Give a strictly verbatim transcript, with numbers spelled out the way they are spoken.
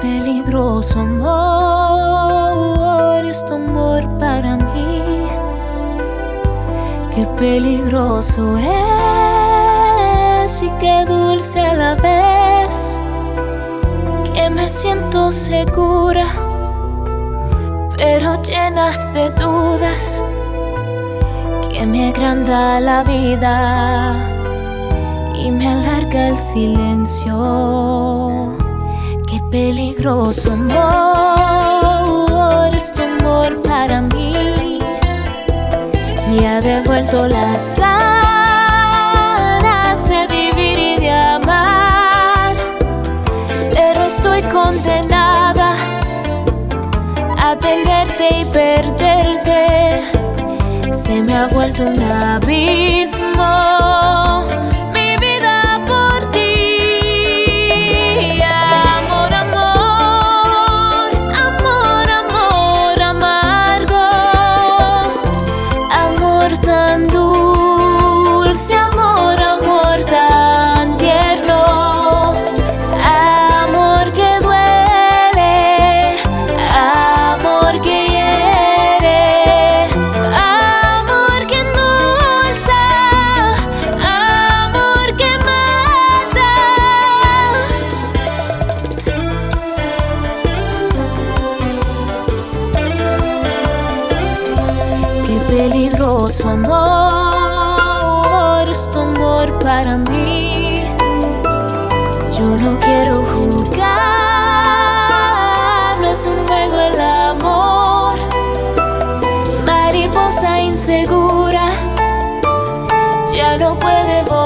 peligroso amor es tu amor para mí. Qué peligroso es y qué dulce a la vez. Que me siento segura, pero llena de dudas. Que me agranda la vida y me alarga el silencio. Qué peligroso amor es tu amor para mí. Me ha devuelto las ganas de vivir y de amar, pero estoy condenada a tenerte y perderte. Se me ha vuelto un abismo mi vida por ti. Amor, amor, amor, amor amargo, amor tan dulce, amor, amor tan tierno, amor que duele, amor que hiere, amor que endulza, amor que mata. Qué peligroso amor es tu amor para mí. Yo no quiero jugar, no es un juego el amor. Mariposa insegura, ya no puede volar.